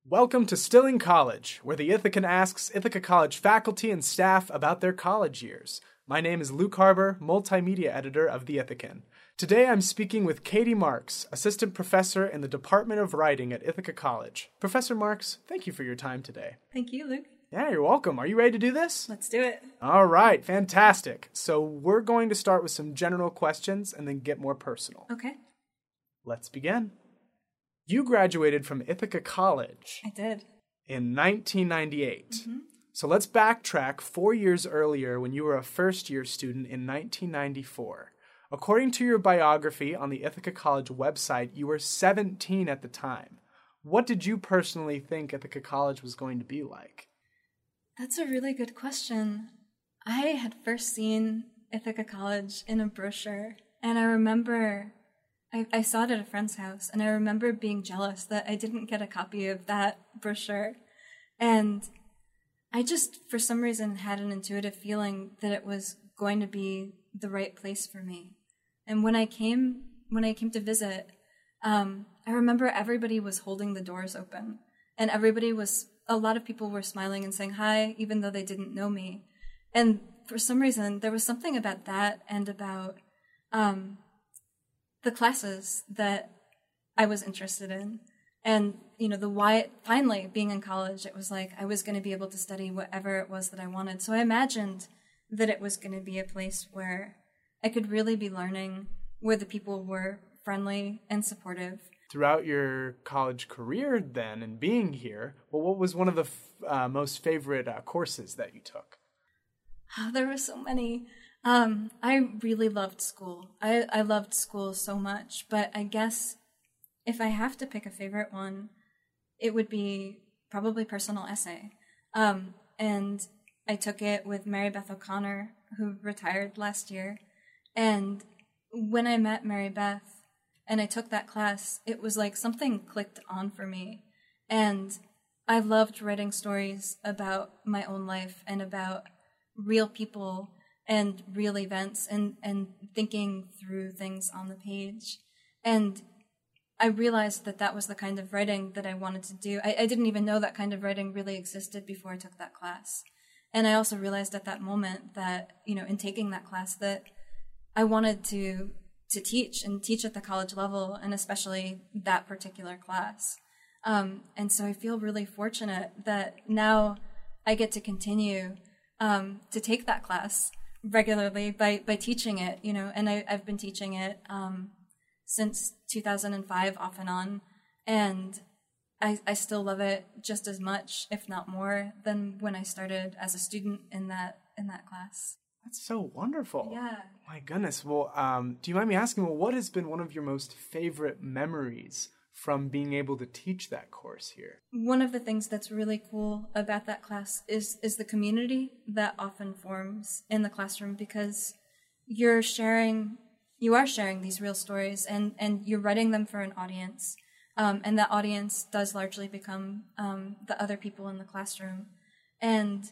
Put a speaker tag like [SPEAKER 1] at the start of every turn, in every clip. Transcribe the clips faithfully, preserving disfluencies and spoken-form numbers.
[SPEAKER 1] Welcome to Still in College, where the Ithacan asks Ithaca College faculty and staff about their college years. My name is Luke Harbour, Multimedia Editor of the Ithacan. Today I'm speaking with Katie Marks, Assistant Professor in the Department of Writing at Ithaca College. Professor Marks, thank you for your time today.
[SPEAKER 2] Thank you, Luke.
[SPEAKER 1] Yeah, you're welcome. Are you ready to do this?
[SPEAKER 2] Let's do it.
[SPEAKER 1] All right, fantastic. So we're going to start with some general questions and then get more personal.
[SPEAKER 2] Okay.
[SPEAKER 1] Let's begin. You graduated from Ithaca College.
[SPEAKER 2] I did.
[SPEAKER 1] In nineteen ninety-eight.
[SPEAKER 2] Mm-hmm.
[SPEAKER 1] So let's backtrack four years earlier when you were a first-year student in nineteen ninety-four. According to your biography on the Ithaca College website, you were seventeen at the time. What did you personally think Ithaca College was going to be like?
[SPEAKER 2] That's a really good question. I had first seen Ithaca College in a brochure, and I remember I, I saw it at a friend's house, and I remember being jealous that I didn't get a copy of that brochure. And I just, for some reason, had an intuitive feeling that it was going to be the right place for me. And when I came, when I came to visit, um, I remember everybody was holding the doors open, and everybody was, a lot of people were smiling and saying hi, even though they didn't know me. And for some reason, there was something about that and about um, the classes that I was interested in. And, you know, the why, finally being in college, it was like I was going to be able to study whatever it was that I wanted. So I imagined that it was going to be a place where I could really be learning, where the people were friendly and supportive.
[SPEAKER 1] Throughout your college career then and being here, well, what was one of the f- uh, most favorite uh, courses that you took?
[SPEAKER 2] Oh, there were so many. Um, I really loved school. I, I loved school so much, but I guess if I have to pick a favorite one, it would be probably personal essay. Um, and I took it with Mary Beth O'Connor, who retired last year. And when I met Mary Beth and I took that class, it was like something clicked on for me. And I loved writing stories about my own life and about real people and real events and, and thinking through things on the page. And I realized that that was the kind of writing that I wanted to do. I, I didn't even know that kind of writing really existed before I took that class. And I also realized at that moment that, you know, in taking that class, that I wanted to to teach and teach at the college level, and especially that particular class. Um, and so I feel really fortunate that now I get to continue um, to take that class regularly by, by teaching it, you know, and I, I've been teaching it um, since two thousand five off and on, and I, I still love it just as much, if not more, than when I started as a student in that in that class.
[SPEAKER 1] That's so wonderful.
[SPEAKER 2] Yeah.
[SPEAKER 1] My goodness. Well, um, do you mind me asking, well, what has been one of your most favorite memories from being able to teach that course here?
[SPEAKER 2] One of the things that's really cool about that class is is the community that often forms in the classroom, because you're sharing, you are sharing these real stories, and, and you're writing them for an audience. Um, and that audience does largely become um, the other people in the classroom. And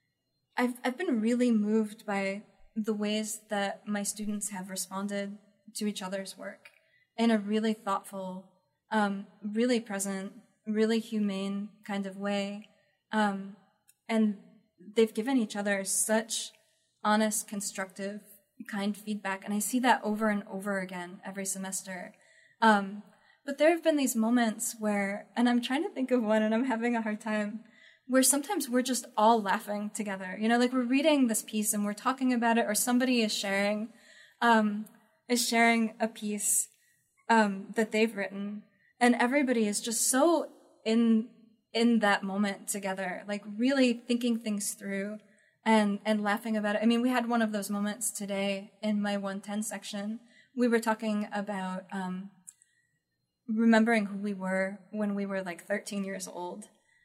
[SPEAKER 2] I've I've been really moved by the ways that my students have responded to each other's work in a really thoughtful, um, really present, really humane kind of way. Um, and they've given each other such honest, constructive, kind feedback. And I see that over and over again every semester. Um, but there have been these moments where, and I'm trying to think of one and I'm having a hard time, where sometimes we're just all laughing together. You know, like we're reading this piece and we're talking about it, or somebody is sharing, um, is sharing a piece um, that they've written, and everybody is just so in in that moment together, like really thinking things through and and laughing about it. I mean, we had one of those moments today in my one ten section. We were talking about um, remembering who we were when we were like thirteen years old,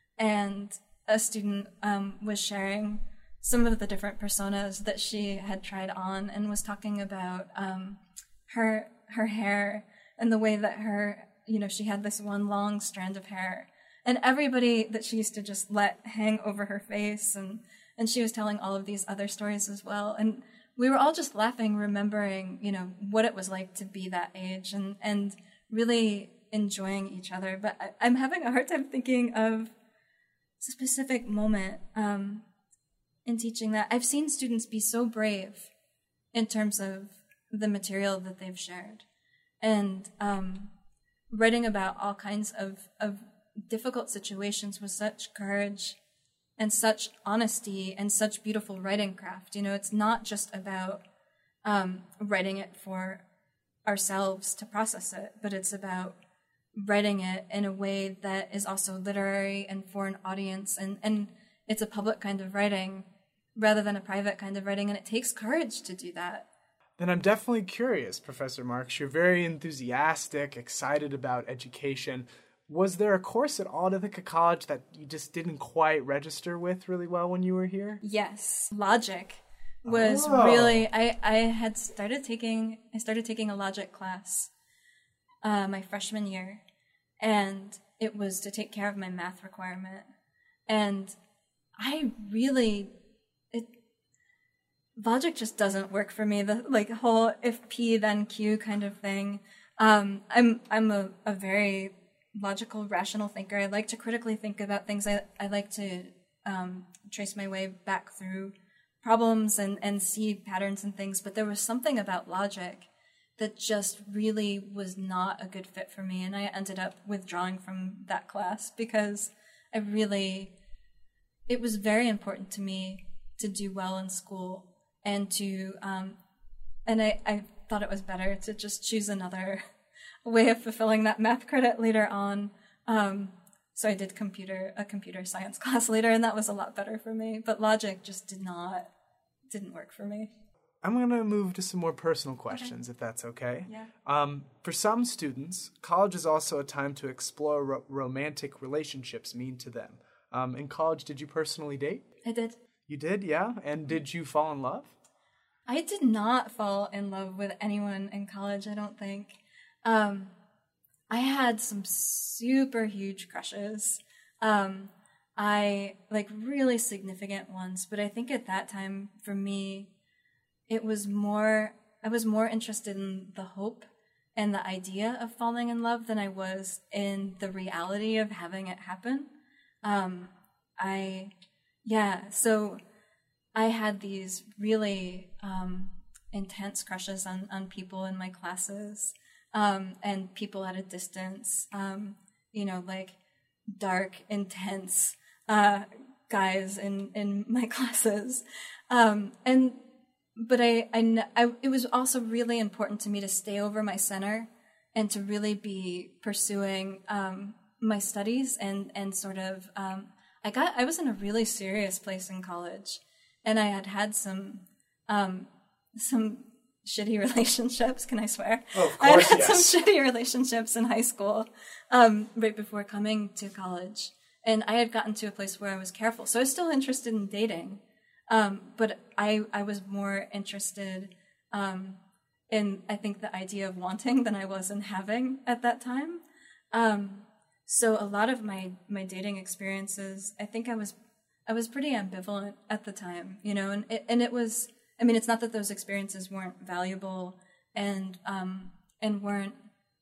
[SPEAKER 2] and a student um, was sharing some of the different personas that she had tried on, and was talking about um, her her hair and the way that her, you know, she had this one long strand of hair, and everybody that she used to just let hang over her face, and and she was telling all of these other stories as well, and we were all just laughing, remembering, you know, what it was like to be that age, and and really enjoying each other. But I, I'm having a hard time thinking of a specific moment um, in teaching that. I've seen students be so brave in terms of the material that they've shared, and um, writing about all kinds of, of difficult situations with such courage and such honesty and such beautiful writing craft. You know, it's not just about um, writing it for ourselves to process it, but it's about writing it in a way that is also literary and for an audience, and, and it's a public kind of writing rather than a private kind of writing, and it takes courage to do that.
[SPEAKER 1] Then I'm definitely curious, Professor Marks. You're very enthusiastic, excited about education. Was there a course at all at Ithaca College that you just didn't quite register with really well when you were here?
[SPEAKER 2] Yes. Logic was
[SPEAKER 1] oh.
[SPEAKER 2] really, I, I had started taking, I started taking a logic class uh, my freshman year, and it was to take care of my math requirement. And I really, it, logic just doesn't work for me. The like whole if P then Q kind of thing. Um, I'm I'm a, a very logical, rational thinker. I like to critically think about things. I I like to um, trace my way back through problems and, and see patterns and things. But there was something about logic that just really was not a good fit for me, and I ended up withdrawing from that class because I really, it was very important to me to do well in school. And to, um, and I, I thought it was better to just choose another way of fulfilling that math credit later on. Um, so I did computer, a computer science class later, and that was a lot better for me. But logic just did not, didn't work for me.
[SPEAKER 1] I'm going to move to some more personal questions, okay. if that's okay.
[SPEAKER 2] Yeah.
[SPEAKER 1] Um, for some students, college is also a time to explore what romantic relationships mean to them. Um, in college, did you personally date?
[SPEAKER 2] I did.
[SPEAKER 1] You did, yeah? And did you fall in love?
[SPEAKER 2] I did not fall in love with anyone in college, I don't think. Um, I had some super huge crushes. Um, I, like, really significant ones. But I think at that time, for me, it was more, I was more interested in the hope and the idea of falling in love than I was in the reality of having it happen. Um, I... Yeah, so I had these really um, intense crushes on, on people in my classes um, and people at a distance, um, you know, like dark, intense uh, guys in, in my classes. Um, and but I, I, I, it was also really important to me to stay over my center and to really be pursuing um, my studies and, and sort of... Um, I got. I was in a really serious place in college, and I had had some, um, some shitty relationships. Can I swear?
[SPEAKER 1] Oh, of course,
[SPEAKER 2] I had had
[SPEAKER 1] yes.
[SPEAKER 2] some shitty relationships in high school, um, right before coming to college, and I had gotten to a place where I was careful. So I was still interested in dating, um, but I I was more interested um, in I think the idea of wanting than I was in having at that time. Um, So a lot of my, my dating experiences, I think I was I was pretty ambivalent at the time, you know, and it, and it was, I mean, it's not that those experiences weren't valuable and um and weren't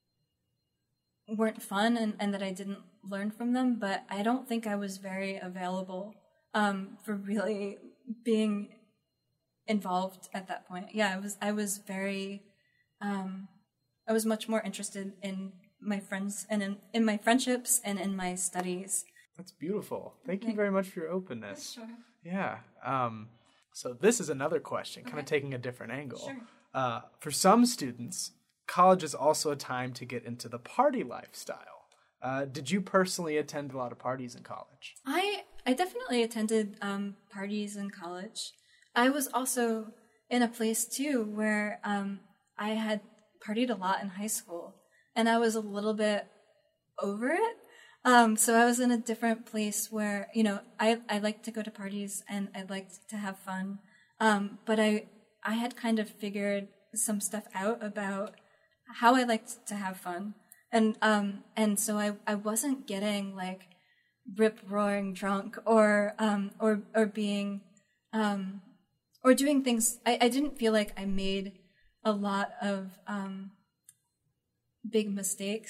[SPEAKER 2] weren't fun and, and that I didn't learn from them, but I don't think I was very available um for really being involved at that point. Yeah, I was I was very um I was much more interested in my friends and in, in my friendships and in my studies.
[SPEAKER 1] That's beautiful. Thank you very much for your openness.
[SPEAKER 2] Sure.
[SPEAKER 1] Yeah. Um, so this is another question, kind
[SPEAKER 2] Okay.
[SPEAKER 1] of taking a different angle.
[SPEAKER 2] Sure.
[SPEAKER 1] Uh, for some students, college is also a time to get into the party lifestyle. Uh, did you personally attend a lot of parties in college?
[SPEAKER 2] I I definitely attended um, parties in college. I was also in a place too where um, I had partied a lot in high school. And I was a little bit over it. Um, so I was in a different place where, you know, I, I like to go to parties and I liked to have fun. Um, but I I had kind of figured some stuff out about how I liked to have fun. And um and so I, I wasn't getting like rip roaring drunk or um or or being um or doing things I, I didn't feel like I made a lot of um big mistakes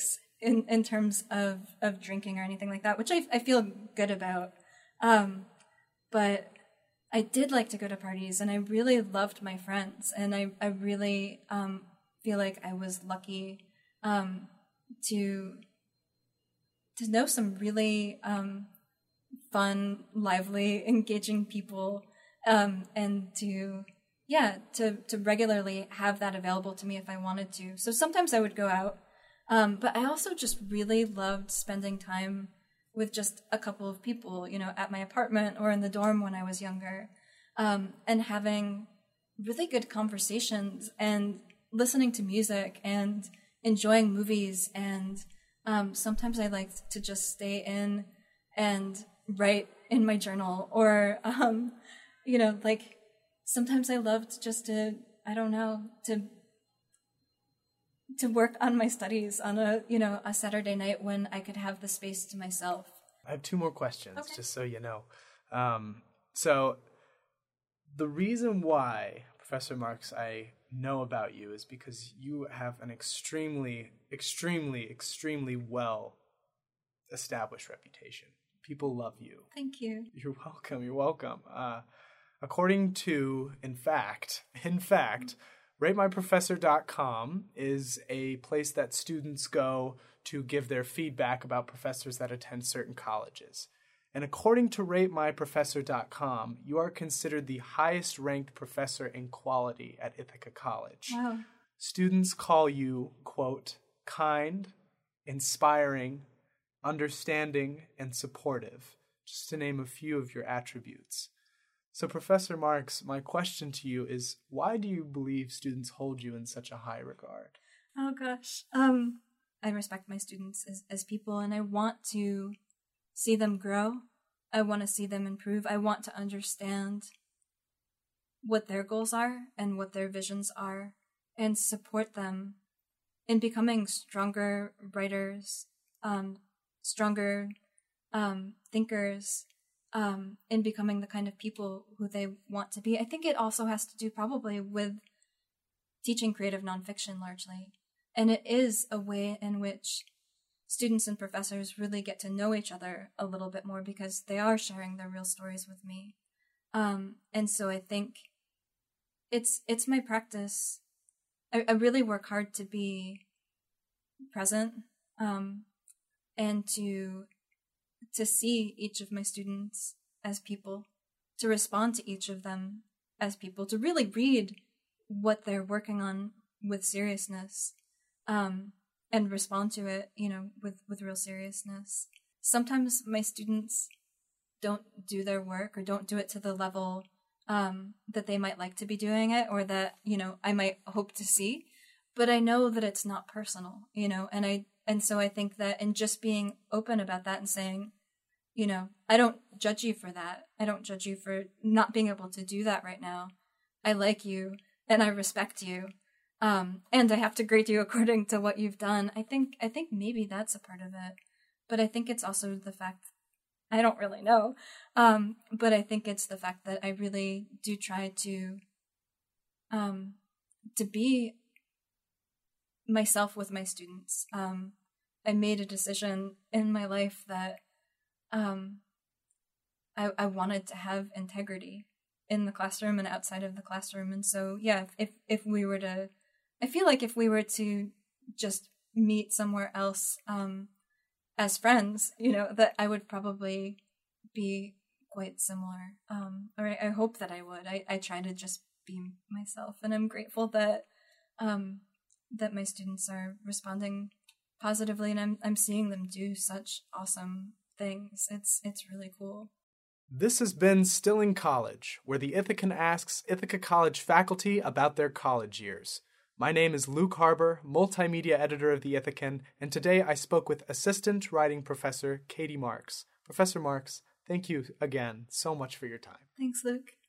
[SPEAKER 2] in, in terms of, of drinking or anything like that, which I, I feel good about. Um, but I did like to go to parties, and I really loved my friends, and I, I really um, feel like I was lucky um, to to know some really um, fun, lively, engaging people, um, and to yeah to to regularly have that available to me if I wanted to. So sometimes I would go out, um, but I also just really loved spending time with just a couple of people, you know, at my apartment or in the dorm when I was younger, um, and having really good conversations and listening to music and enjoying movies. And um, sometimes I liked to just stay in and write in my journal, or, um, you know, like sometimes I loved just to, I don't know, to to work on my studies on a, you know, a Saturday night when I could have the space to myself.
[SPEAKER 1] I have two more questions,
[SPEAKER 2] Okay.
[SPEAKER 1] just so you know. Um, so the reason why, Professor Marks, I know about you is because you have an extremely, extremely, extremely well established reputation. People love you.
[SPEAKER 2] Thank you.
[SPEAKER 1] You're welcome. You're welcome. Uh, according to, in fact, in fact, rate my professor dot com is a place that students go to give their feedback about professors that attend certain colleges. And according to rate my professor dot com, you are considered the highest ranked professor in quality at Ithaca College.
[SPEAKER 2] Wow.
[SPEAKER 1] Students call you, quote, kind, inspiring, understanding, and supportive, just to name a few of your attributes. So, Professor Marks, my question to you is, why do you believe students hold you in such a high regard?
[SPEAKER 2] Oh, gosh. Um, I respect my students as, as people, and I want to see them grow. I want to see them improve. I want to understand what their goals are and what their visions are, and support them in becoming stronger writers, um, stronger um, thinkers, um, in becoming the kind of people who they want to be. I think it also has to do probably with teaching creative nonfiction largely. And it is a way in which students and professors really get to know each other a little bit more, because they are sharing their real stories with me. Um, and so I think it's it's my practice. I, I really work hard to be present, um, and to to see each of my students as people, to respond to each of them as people, to really read what they're working on with seriousness, um, and respond to it, you know, with, with real seriousness. Sometimes my students don't do their work, or don't do it to the level um, that they might like to be doing it, or that, you know, I might hope to see, but I know that it's not personal, you know, and I And so I think that in just being open about that and saying, you know, I don't judge you for that. I don't judge you for not being able to do that right now. I like you and I respect you. Um, and I have to grade you according to what you've done. I think, I think maybe that's a part of it, but I think it's also the fact, I don't really know. Um, but I think it's the fact that I really do try to, um, to be myself with my students. Um, I made a decision in my life that um, I, I wanted to have integrity in the classroom and outside of the classroom. And so, yeah, if, if we were to, I feel like if we were to just meet somewhere else um, as friends, you know, that I would probably be quite similar. Um, or I, I hope that I would. I, I try to just be myself, and I'm grateful that um, that my students are responding positively, and I'm I'm seeing them do such awesome things. It's it's really cool.
[SPEAKER 1] This has been Still in College, where the Ithacan asks Ithaca College faculty about their college years. My name is Luke Harbour, multimedia editor of the Ithacan, and today I spoke with assistant writing professor Katie Marks. Professor Marks, thank you again so much for your time.
[SPEAKER 2] Thanks, Luke.